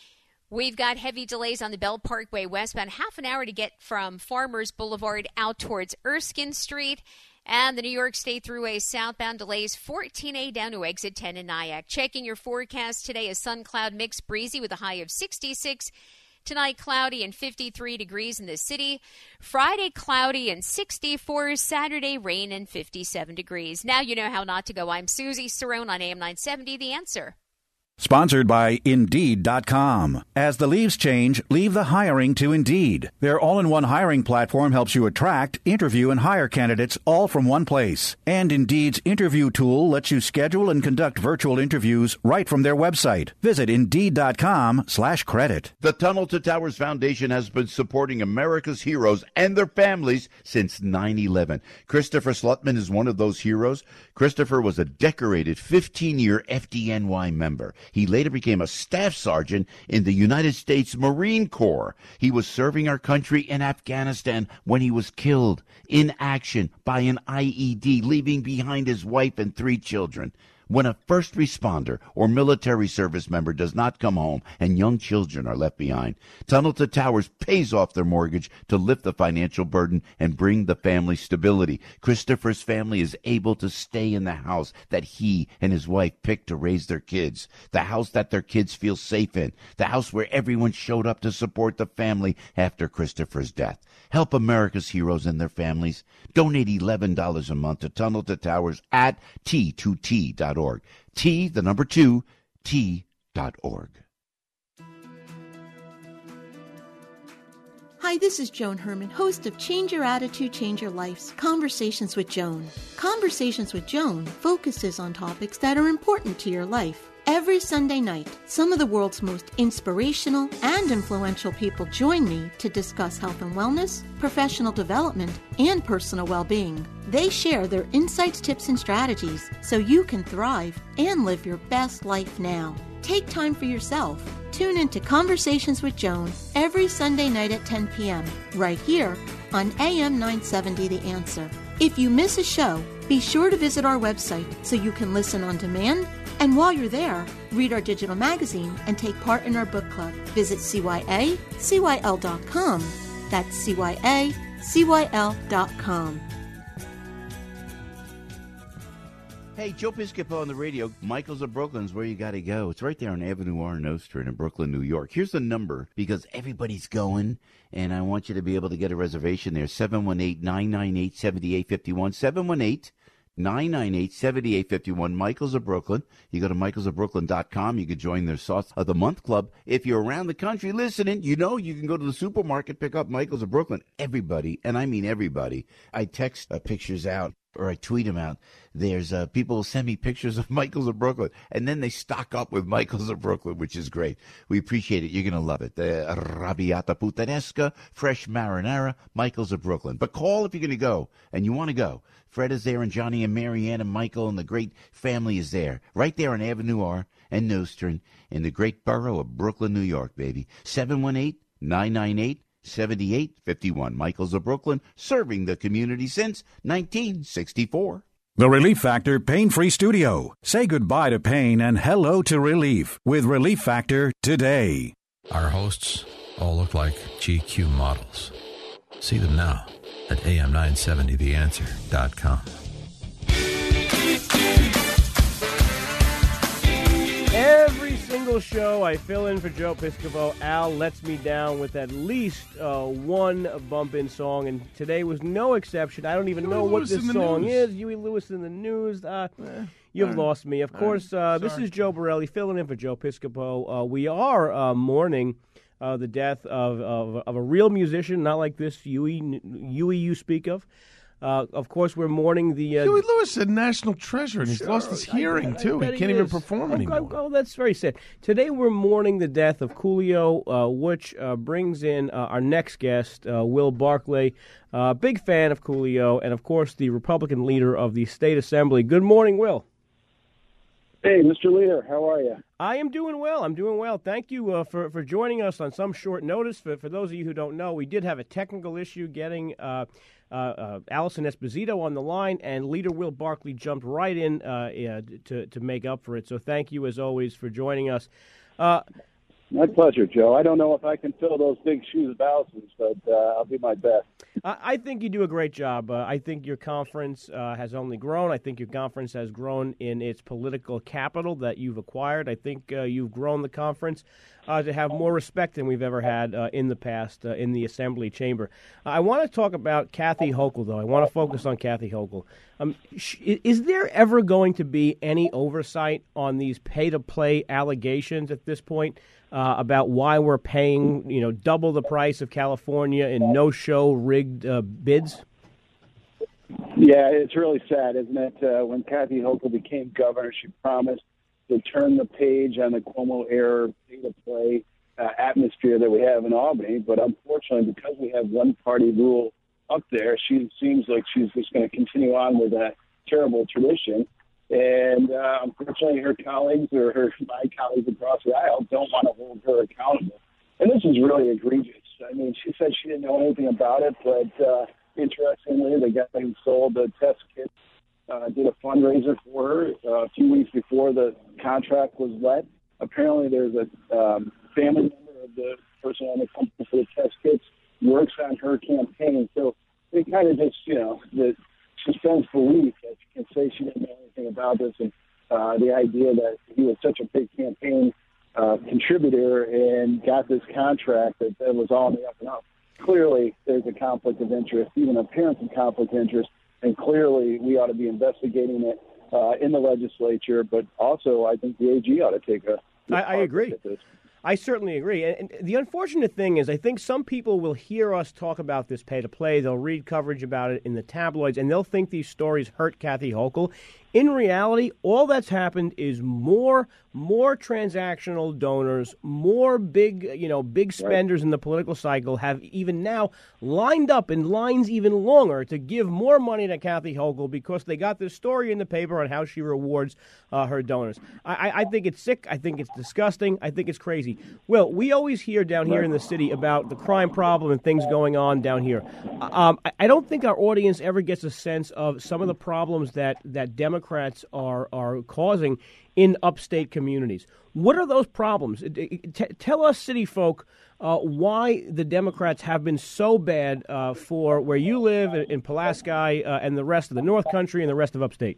We've got heavy delays on the Belt Parkway westbound, half an hour to get from Farmers Boulevard out towards Erskine Street. And the New York State Thruway southbound delays fourteen A down to exit ten in Nyack. Checking your forecast today, a sun cloud mix, breezy with a high of sixty-six. Tonight, cloudy and fifty-three degrees in the city. Friday, cloudy and sixty-four. Saturday, rain and fifty-seven degrees. Now you know how not to go. I'm Susie Cerrone on A M nine seventy, The Answer. Sponsored by Indeed dot com. As the leaves change, leave the hiring to Indeed. Their all-in-one hiring platform helps you attract, interview, and hire candidates all from one place. And Indeed's interview tool lets you schedule and conduct virtual interviews right from their website. Visit Indeed dot com slash credit. The Tunnel to Towers Foundation has been supporting America's heroes and their families since nine eleven. Christopher Slutman is one of those heroes. Christopher was a decorated fifteen-year F D N Y member. He later became a staff sergeant in the United States Marine Corps. He was serving our country in Afghanistan when he was killed in action by an I E D, leaving behind his wife and three children. When a first responder or military service member does not come home and young children are left behind, Tunnel to Towers pays off their mortgage to lift the financial burden and bring the family stability. Christopher's family is able to stay in the house that he and his wife picked to raise their kids, the house that their kids feel safe in, the house where everyone showed up to support the family after Christopher's death. Help America's heroes and their families. Donate eleven dollars a month to Tunnel to Towers at T two T dot org. T, the number two, T dot org. Hi, this is Joan Herman, host of Change Your Attitude, Change Your Life's Conversations with Joan. Conversations with Joan focuses on topics that are important to your life. Every Sunday night, some of the world's most inspirational and influential people join me to discuss health and wellness, professional development, and personal well-being. They share their insights, tips, and strategies so you can thrive and live your best life now. Take time for yourself. Tune in to Conversations with Joan every Sunday night at ten p.m. right here on A M nine seventy The Answer. If you miss a show, be sure to visit our website so you can listen on demand. And while you're there, read our digital magazine and take part in our book club. Visit C Y A C Y L dot com. That's C Y A C Y L dot com. Hey, Joe Piscopo on the radio. Michael's of Brooklyn's where you got to go. It's right there on Avenue R and O Street in Brooklyn, New York. Here's the number because everybody's going, and I want you to be able to get a reservation there. seven one eight, nine nine eight, seven eight five one. seven one eight, nine nine eight, seven eight five one. Michael's of Brooklyn. You go to michaels of brooklyn dot com. You can join their Sauce of the Month Club. If you're around the country listening, you know you can go to the supermarket, pick up Michael's of Brooklyn. Everybody, and I mean everybody. I text uh, pictures out. Or I tweet them out. There's uh, people will send me pictures of Michael's of Brooklyn, and then they stock up with Michael's of Brooklyn, which is great. We appreciate it. You're going to love it. The Arrabbiata Puttanesca, Fresh Marinara, Michael's of Brooklyn. But call if you're going to go, and you want to go. Fred is there, and Johnny and Marianne and Michael, and the great family is there. Right there on Avenue R and Nostrand in the great borough of Brooklyn, New York, baby. seven one eight, nine nine eight, seven eight five one. Michael's of Brooklyn, serving the community since nineteen sixty-four. The Relief Factor Pain-Free Studio. Say goodbye to pain and hello to relief with Relief Factor today. Our hosts all look like G Q models. See them now at A M nine seventy the answer dot com. Every single show, I fill in for Joe Piscopo. Al lets me down with at least uh, one bump-in song, and today was no exception. I don't even Huey know Lewis what this in the song news. is. Huey Lewis in the news. Uh, Eh, you've all right. lost me. Of All course, right. uh, this Sorry. is Joe Borelli filling in for Joe Piscopo. Uh, we are uh, mourning uh, the death of, of of a real musician, not like this Huey, Huey you speak of. Uh, of course, we're mourning the... Uh, Huey Lewis is a national treasure, and he's Sure, lost his I hearing, bet- I too. He bet can't even is. perform Oh, anymore. Oh, oh, that's very sad. Today we're mourning the death of Coolio, uh, which uh, brings in uh, our next guest, uh, Will Barclay, uh, big fan of Coolio, and, of course, the Republican leader of the State Assembly. Good morning, Will. Hey, Mister Leader, how are you? I am doing well. I'm doing well. Thank you uh, for, for joining us on some short notice. For, for those of you who don't know, we did have a technical issue getting uh, uh, uh, Allison Esposito on the line, and Leader Will Barclay jumped right in uh, uh, to, to make up for it. So thank you, as always, for joining us. Uh, My pleasure, Joe. I don't know if I can fill those big shoes of Allison's, but uh, I'll do my best. I I think you do a great job. Uh, I think your conference uh, has only grown. I think your conference has grown in its political capital that you've acquired. I think uh, you've grown the conference uh, to have more respect than we've ever had uh, in the past uh, in the Assembly chamber. I want to talk about Kathy Hochul, though. I want to focus on Kathy Hochul. Um, sh- is there ever going to be any oversight on these pay-to-play allegations at this point uh, about why we're paying, you know, double the price of California in no-show rigged uh, bids? Yeah, it's really sad, isn't it? Uh, when Kathy Hochul became governor, she promised to turn the page on the Cuomo-era pay-to-play uh, atmosphere that we have in Albany. But unfortunately, because we have one-party rule up there, she seems like she's just going to continue on with that terrible tradition. And uh, unfortunately, her colleagues or her my colleagues across the aisle don't want to hold her accountable. And this is really egregious. I mean, she said she didn't know anything about it, but uh, interestingly, the guy who sold the test kits uh, did a fundraiser for her uh, a few weeks before the contract was let. Apparently, there's a um, family member of the person on the company for the test kits works on her campaign. So it kind of just, you know, the suspends belief that you can say she didn't know anything about this, and uh, the idea that he was such a big campaign uh, contributor and got this contract that, that was all in the up and up. Clearly, there's a conflict of interest, even appearance of conflict of interest, and clearly we ought to be investigating it uh, in the legislature, but also I think the A G ought to take a I, I agree. I certainly agree. And, and the unfortunate thing is I think some people will hear us talk about this pay-to-play. They'll read coverage about it in the tabloids, and they'll think these stories hurt Kathy Hochul. In reality, all that's happened is more more transactional donors, more big, you know, big spenders right. in the political cycle have even now lined up in lines even longer to give more money to Kathy Hochul because they got this story in the paper on how she rewards uh, her donors. I, I think it's sick. I think it's disgusting. I think it's crazy. Well, we always hear down here in the city about the crime problem and things going on down here. Um, I, I don't think our audience ever gets a sense of some of the problems that, that Democrats are are causing in upstate communities. What are those problems? T- tell us, city folk, uh, why the Democrats have been so bad uh, for where you live in Pulaski uh, and the rest of the North Country and the rest of upstate.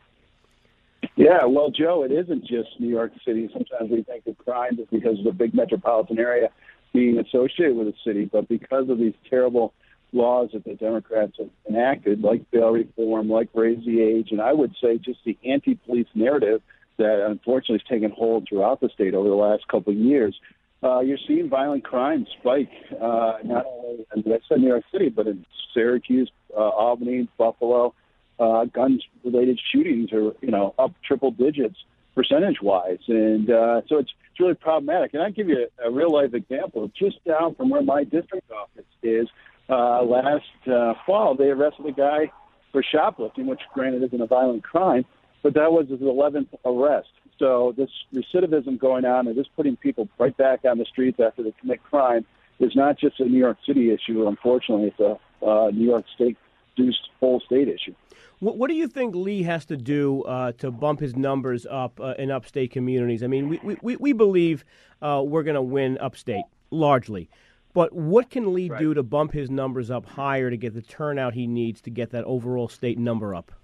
Yeah, well, Joe, it isn't just New York City. Sometimes we think of crime just because of the big metropolitan area being associated with the city, but because of these terrible laws that the Democrats have enacted, like bail reform, like raise the age, and I would say just the anti-police narrative that unfortunately has taken hold throughout the state over the last couple of years, uh, you're seeing violent crime spike, uh, not only, as I said, New York City, but in Syracuse, uh, Albany, Buffalo. Uh, guns-related shootings are, you know, up triple digits percentage-wise. And uh, so it's, it's really problematic. And I'll give you a, a real-life example. Just down from where my district office is, uh, last uh, fall, they arrested a guy for shoplifting, which, granted, isn't a violent crime, but that was his eleventh arrest. So this recidivism going on and just putting people right back on the streets after they commit crime is not just a New York City issue. Unfortunately, it's a uh, New York State, whole state issue. What, what do you think Lee has to do uh, to bump his numbers up uh, in upstate communities? I mean, we we, we believe uh, we're going to win upstate, largely. But what can Lee right. do to bump his numbers up higher to get the turnout he needs to get that overall state number up?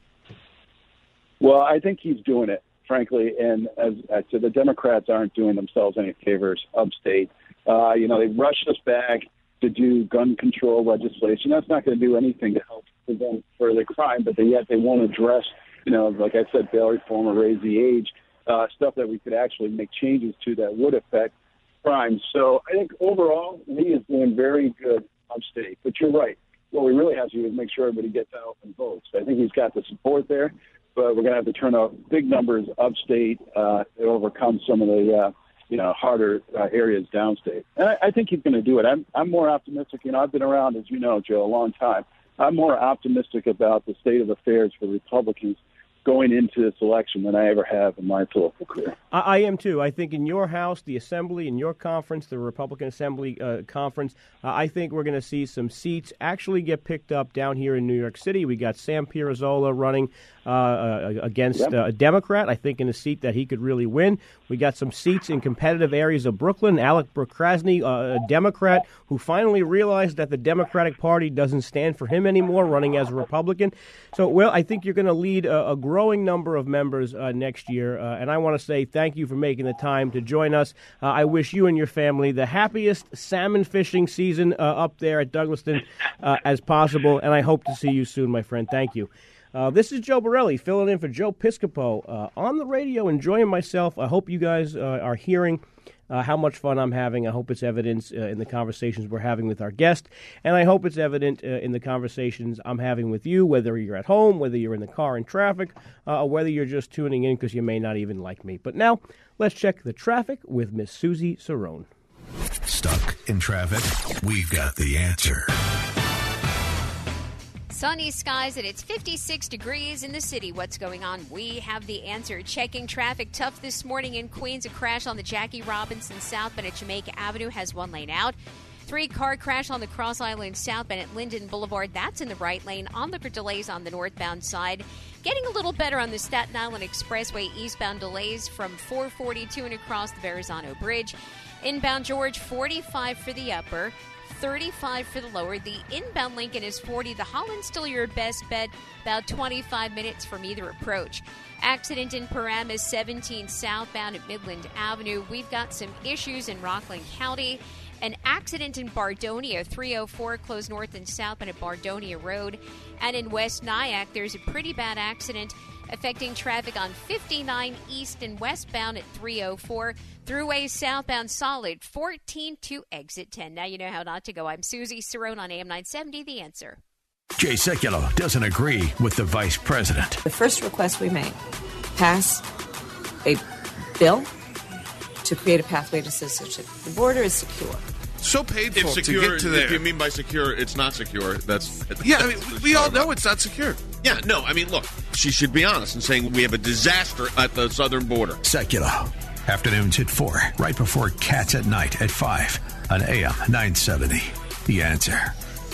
Well, I think he's doing it, frankly, and as, as so the Democrats aren't doing themselves any favors upstate. Uh, you know, they rushed us back to do gun control legislation. That's not going to do anything to help prevent further crime, but they, yet they won't address, you know, like I said, bail reform or raise the age, uh, stuff that we could actually make changes to that would affect crime. So I think overall, Lee is doing very good upstate. But you're right. What we really have to do is make sure everybody gets out and votes. I think he's got the support there, but we're going to have to turn out big numbers upstate uh, to overcome some of the uh, you know, harder uh, areas downstate. And I, I think he's going to do it. I'm, I'm more optimistic. You know, I've been around, as you know, Joe, a long time. I'm more optimistic about the state of affairs for Republicans going into this election than I ever have in my political career. I, I am, too. I think in your House, the Assembly, in your conference, the Republican Assembly uh, Conference, uh, I think we're going to see some seats actually get picked up down here in New York City. We got Sam Pirozola running uh, uh, against yep. uh, a Democrat, I think, in a seat that he could really win. We got some seats in competitive areas of Brooklyn. Alec Brookrasny, uh, a Democrat who finally realized that the Democratic Party doesn't stand for him anymore, running as a Republican. So, well, I think you're going to lead a, a growing number of members uh, next year, uh, and I want to say thank you for making the time to join us. Uh, I wish you and your family the happiest salmon fishing season uh, up there at Douglaston uh, as possible, and I hope to see you soon, my friend. Thank you. Uh, this is Joe Borelli filling in for Joe Piscopo uh, on the radio, enjoying myself. I hope you guys uh, are hearing uh, how much fun I'm having. I hope it's evident uh, in the conversations we're having with our guest, and I hope it's evident uh, in the conversations I'm having with you, whether you're at home, whether you're in the car in traffic, uh, or whether you're just tuning in because you may not even like me. But now, let's check the traffic with Miss Susie Cerrone. Stuck in traffic? We've got the answer. Sunny skies and it's fifty-six degrees in the city. What's going on? We have the answer. Checking traffic tough this morning in Queens. A crash on the Jackie Robinson southbound at Jamaica Avenue has one lane out. Three-car crash on the Cross Island southbound at Linden Boulevard. That's in the right lane. On the delays on the northbound side. Getting a little better on the Staten Island Expressway. Eastbound delays from four forty-two and across the Verrazano Bridge. Inbound George, forty-five for the upper. thirty-five for the lower. The inbound Lincoln is forty. The Holland still your best bet, about twenty-five minutes from either approach. Accident in Paramus, seventeen southbound at Midland Avenue. We've got some issues in Rockland County. An accident in Bardonia, three oh four closed north and southbound at Bardonia Road. And in West Nyack, there's a pretty bad accident affecting traffic on fifty-nine east and westbound at three oh four. Thruway southbound solid, fourteen to exit ten. Now you know how not to go. I'm Susie Cerrone on A M nine seventy, The Answer. Jay Sekulow doesn't agree with the vice president. The first request we made, pass a bill to create a pathway to citizenship. The border is secure. So painful It's secure. to get to there. If you mean by secure, it's not secure. That's Yeah, I mean, we all know it's not secure. Yeah, no, I mean, look, she should be honest in saying we have a disaster at the southern border. Sekulow. Afternoons at four, right before Cats at Night at five on A M nine seventy. The Answer.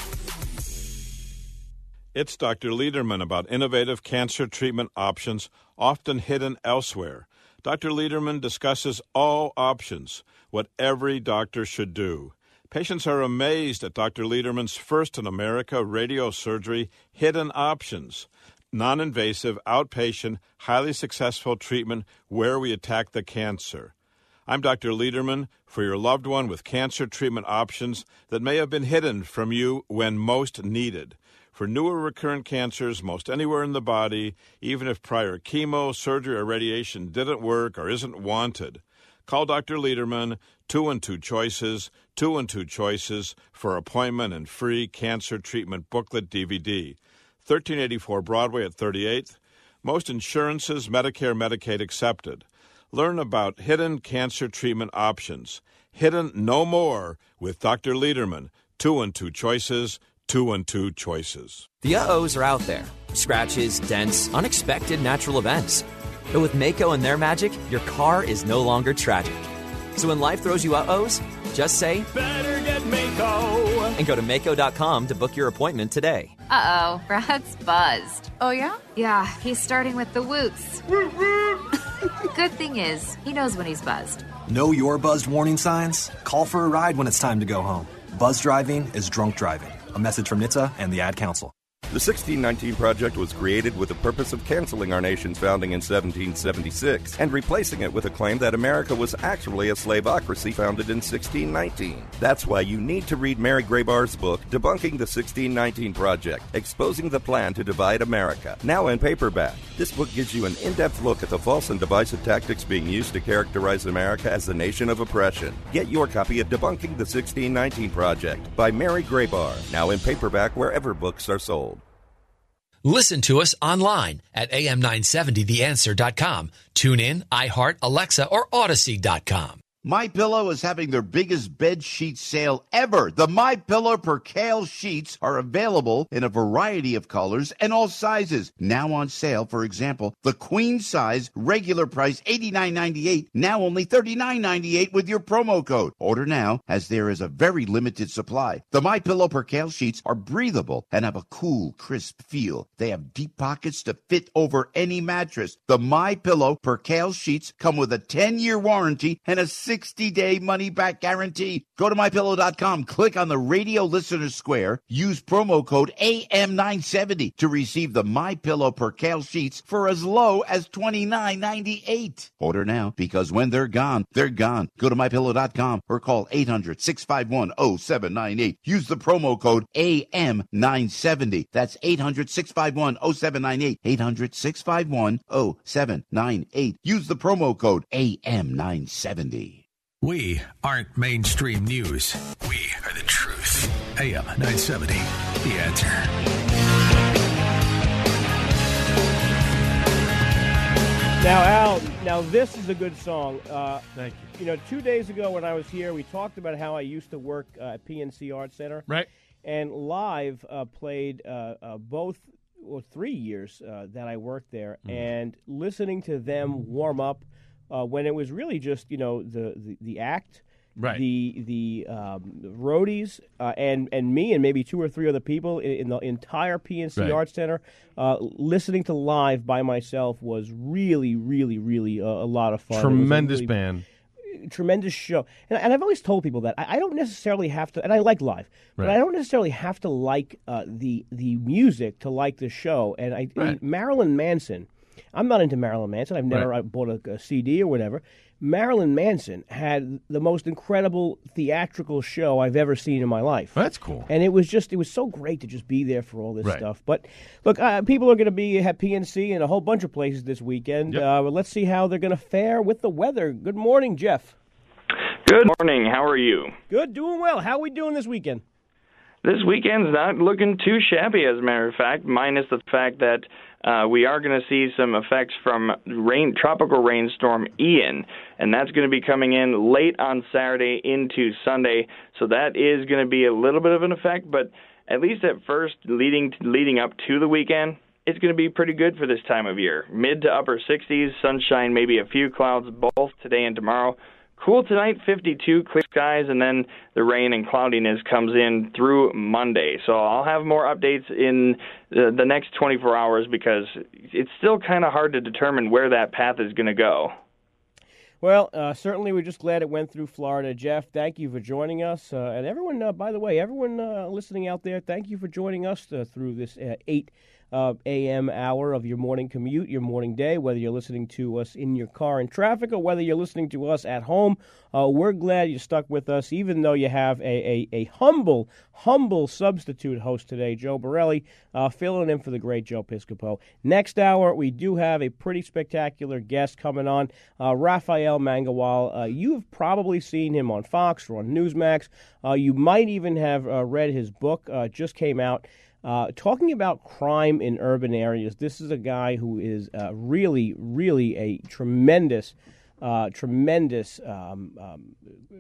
It's Doctor Lederman about innovative cancer treatment options often hidden elsewhere. Doctor Lederman discusses all options, what every doctor should do. Patients are amazed at Doctor Lederman's first in America radiosurgery hidden options. Non-invasive, outpatient, highly successful treatment where we attack the cancer. I'm Doctor Lederman for your loved one with cancer treatment options that may have been hidden from you when most needed. For newer recurrent cancers most anywhere in the body, even if prior chemo, surgery, or radiation didn't work or isn't wanted. Call Doctor Lederman, two one two choices, two one two choices for appointment and free cancer treatment booklet D V D. thirteen eighty-four Broadway at thirty-eighth. Most insurances, Medicare, Medicaid accepted. Learn about hidden cancer treatment options. Hidden no more with Doctor Lederman. two one two choices, two one two choices. The uh-ohs are out there. Scratches, dents, unexpected natural events. But with Maaco and their magic, your car is no longer tragic. So when life throws you uh-ohs, just say, better get Maaco. And go to Maaco dot com to book your appointment today. Uh-oh, Brad's buzzed. Oh, yeah? Yeah, he's starting with the woots. Good thing is, he knows when he's buzzed. Know your buzzed warning signs? Call for a ride when it's time to go home. Buzz driving is drunk driving. A message from N H T S A and the Ad Council. The sixteen nineteen Project was created with the purpose of canceling our nation's founding in seventeen seventy-six and replacing it with a claim that America was actually a slaveocracy founded in sixteen nineteen. That's why you need to read Mary Grabar's book, Debunking the sixteen nineteen Project, Exposing the Plan to Divide America, now in paperback. This book gives you an in-depth look at the false and divisive tactics being used to characterize America as a nation of oppression. Get your copy of Debunking the sixteen nineteen Project by Mary Grabar, now in paperback wherever books are sold. Listen to us online at A M nine seventy the answer dot com. Tune in, iHeart, Alexa, or Odyssey dot com. MyPillow is having their biggest bed sheet sale ever. The MyPillow Percale sheets are available in a variety of colors and all sizes. Now on sale, for example, the queen size regular price eighty-nine ninety-eight, now only thirty-nine ninety-eight with your promo code. Order now, as there is a very limited supply. The MyPillow Percale sheets are breathable and have a cool, crisp feel. They have deep pockets to fit over any mattress. The MyPillow Percale sheets come with a ten-year warranty and a six sixty-day money-back guarantee. Go to my pillow dot com, click on the radio listener square, use promo code A M nine seventy to receive the MyPillow Percale sheets for as low as twenty-nine ninety-eight. Order now, because when they're gone, they're gone. Go to my pillow dot com or call eight hundred, six five one, oh seven nine eight. Use the promo code A M nine seventy. That's eight hundred, six five one, oh seven nine eight. eight hundred, six five one, oh seven nine eight. Use the promo code A M nine seventy. We aren't mainstream news. We are the truth. A M nine seventy, The Answer. Now, Al, now this is a good song. Uh, Thank you. You know, two days ago when I was here, we talked about how I used to work uh, at P N C Arts Center. Right. And Live uh, played uh, uh, both, or three years uh, that I worked there. Mm. And listening to them warm up uh, when it was really just, you know, the, the, the act, right. the the um, roadies, uh, and, and me and maybe two or three other people in, in the entire P N C right. Arts Center, uh, listening to Live by myself was really, really, really uh, a lot of fun. Tremendous really, band. Tremendous show. And, and I've always told people that I, I don't necessarily have to, and I like Live, but Right. I don't necessarily have to like uh, the the music to like the show. And I, Right. and Marilyn Manson, I'm not into Marilyn Manson. I've never Right. uh, bought a, a C D or whatever. Marilyn Manson had the most incredible theatrical show I've ever seen in my life. That's cool. And it was just, it was so great to just be there for all this Right. stuff. But look, uh, people are going to be at P N C and a whole bunch of places this weekend. Yep. Uh, but let's see how they're going to fare with the weather. Good morning, Jeff. Good morning. How are you? Good, doing well. How are we doing this weekend? This weekend's not looking too shabby, as a matter of fact, minus the fact that uh, we are going to see some effects from rain, tropical rainstorm Ian, and that's going to be coming in late on Saturday into Sunday. So that is going to be a little bit of an effect, but at least at first, leading leading up to the weekend, it's going to be pretty good for this time of year. Mid to upper sixties, sunshine, maybe a few clouds both today and tomorrow. Cool tonight, fifty-two, clear skies, and then the rain and cloudiness comes in through Monday. So I'll have more updates in the, the next twenty-four hours because it's still kind of hard to determine where that path is going to go. Well, uh, certainly we're just glad it went through Florida. Jeff, thank you for joining us. Uh, and everyone, uh, by the way, everyone uh, listening out there, thank you for joining us uh, through this uh, eight Uh, a m hour of your morning commute, your morning day, whether you're listening to us in your car in traffic or whether you're listening to us at home. Uh, we're glad you stuck with us, even though you have a, a, a humble, humble substitute host today, Joe Borelli, uh, filling in for the great Joe Piscopo. Next hour, we do have a pretty spectacular guest coming on, uh, Raphael Mangawal. Uh, you've probably seen him on Fox or on Newsmax. Uh, you might even have uh, read his book, uh, just came out. Uh, talking about crime in urban areas, this is a guy who is uh, really, really a tremendous, uh, tremendous um, um,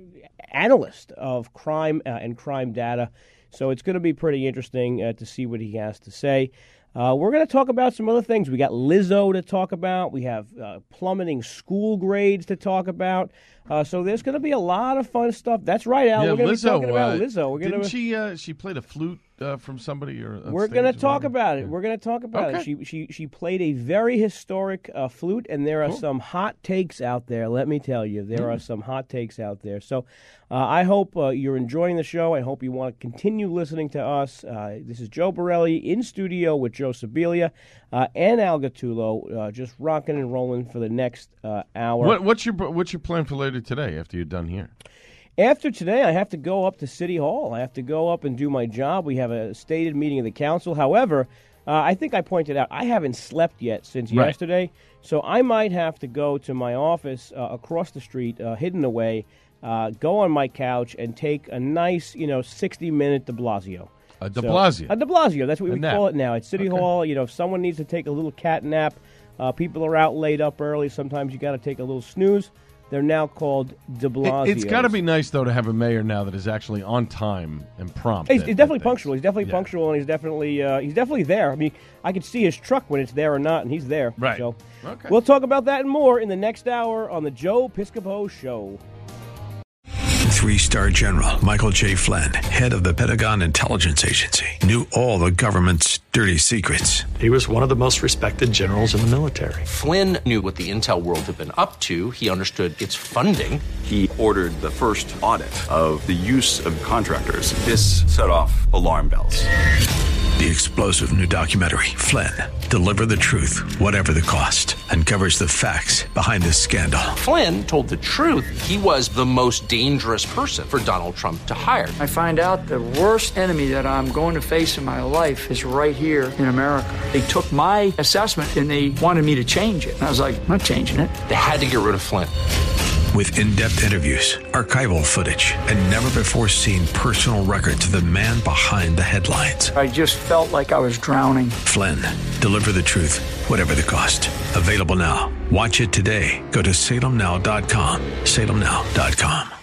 analyst of crime uh, and crime data. So it's going to be pretty interesting uh, to see what he has to say. Uh, we're going to talk about some other things. We got Lizzo to talk about. We have uh, plummeting school grades to talk about. Uh, so there's going to be a lot of fun stuff. That's right, Al. Yeah, we're going to Lizzo, be talking about uh, Lizzo. We're didn't gonna, she? Uh, she played a flute uh, from somebody, or on we're stage going to or talk whatever? about it. Yeah. We're going to talk about Okay. it. She she she played a very historic uh, flute, and there are Cool. some hot takes out there. Let me tell you, there Mm. are some hot takes out there. So uh, I hope uh, you're enjoying the show. I hope you want to continue listening to us. Uh, this is Joe Borelli in studio with Joe Sibilia uh, and Al Gattulo, uh, just rocking and rolling for the next uh, hour. What, what's your what's your plan for later today after you're done here? After today, I have to go up to City Hall. I have to go up and do my job. We have a stated meeting of the council. However, uh, I think I pointed out, I haven't slept yet since Right. yesterday, so I might have to go to my office uh, across the street, uh, hidden away, uh, go on my couch, and take a nice, you know, sixty-minute de Blasio. A de So- Blasio? A de Blasio. That's what A we nap. call it now. At City Okay. Hall, you know, if someone needs to take a little cat nap, uh, people are out late up early. Sometimes you got to take a little snooze. They're now called de Blasio. It, it's got to be nice though to have a mayor now that is actually on time and prompt. He's, at- he's at definitely things. punctual. He's definitely Yeah. punctual, and he's definitely uh, he's definitely there. I mean, I could see his truck when it's there or not, and he's there. Right. So Okay. we'll talk about that and more in the next hour on the Joe Piscopo Show. Three-star general Michael J. Flynn, head of the Pentagon Intelligence Agency, knew all the government's dirty secrets. He was one of the most respected generals in the military. Flynn knew what the intel world had been up to. He understood its funding. He ordered the first audit of the use of contractors. This set off alarm bells. The explosive new documentary, Flynn, Deliver the Truth, Whatever the Cost, uncovers the facts behind this scandal. Flynn told the truth. He was the most dangerous person for Donald Trump to hire. I find out the worst enemy that I'm going to face in my life is right here in America. They took my assessment and they wanted me to change it. And I was like, I'm not changing it. They had to get rid of Flynn. With in-depth interviews, archival footage, and never-before-seen personal records of the man behind the headlines. I just felt like I was drowning. Flynn, Deliver the Truth, Whatever the Cost. Available now. Watch it today. Go to Salem Now dot com. Salem Now dot com.